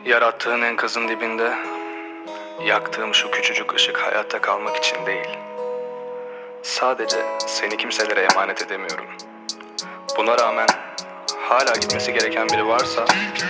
Yarattığın enkazın dibinde yaktığım şu küçücük ışık hayatta kalmak için değil. Sadece seni kimselere emanet edemiyorum. Buna rağmen hala gitmesi gereken biri varsa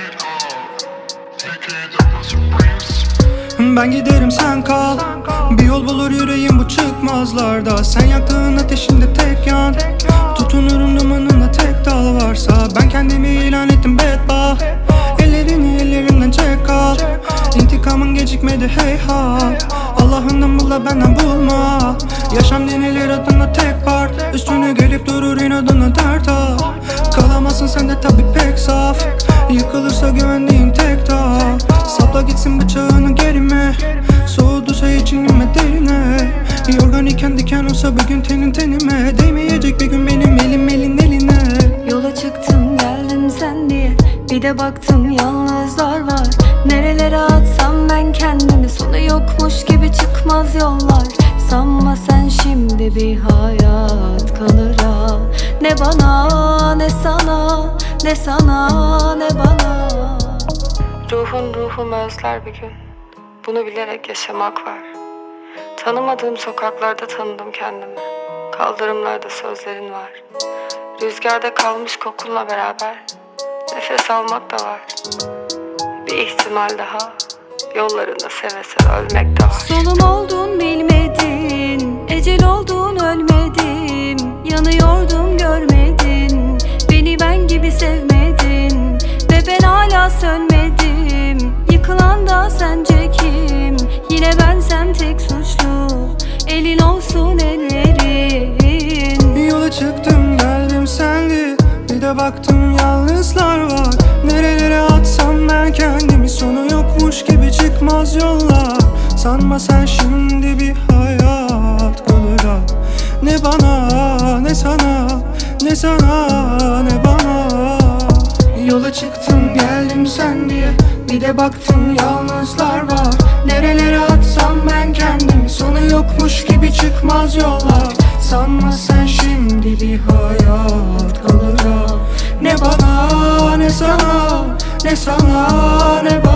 ben giderim sen kal. Bir yol bulur yüreğim bu çıkmazlarda. Sen yaktığın ateşinde tek yan. Tutunurum dumanına tek dal varsa. Ben kendimi ilan ettim bedbaht. Ellerini ellerimden çek al. İntikamın gecikmedi heyhat. Allah'ından bul da benden bulma. Yaşam denilir adına tek part. Üstüne gelip durur inadına dert al. Kalamazsın sen de tabi pek saf. Yıkılırsa güvendiğin tek dağ. Sapla gitsin bıçağını gerime. Soğuduysa için inme derine. Yorgan iken diken olsa bir gün tenin tenime. Değmeyecek bir gün benim elim elin eline. Yola çıktım geldim sen diye. Bir de baktım yalnızlar var. Nerelere atsam ben kendimi, sonu yokmuş gibi çıkmaz yollar. Sanma sen şimdi bir hayat kalır ha. Ne bana ne sana, ne sana ne bana. Ruhum özler bir gün. Bunu bilerek yaşamak var. Tanımadığım sokaklarda tanıdım kendimi. Kaldırımlarda sözlerin var. Rüzgarda kalmış kokunla beraber nefes almak da var. Bir ihtimal daha, yollarında seve seve ölmek de var. Solum oldun bilmedin, ecel oldun ölmedim. Yanıyordum görmedin, beni ben gibi sevmedin. Ve ben hala sönmedim, yıkılan da sence kim? Yine bensem tek suçlu, elin olsun ellerin. Yola çıktım geldim sendi. Bir de baktım yalnızlar var. Nerelere atsam ben kendimi, sonu yokmuş gibi çıkmaz yollar. Sanma sen şimdi bir hayat kalır ha. Ne bana ne sana, ne sana ne bana. Yola çıktım geldim sen diye. Bir de baktım yalnızlar var. Nerelere atsam ben kendimi, sonu yokmuş gibi çıkmaz yollar. Sanma sen şimdi bir hayat kalır ha. Ne bana ne sana, ne sana ne bana.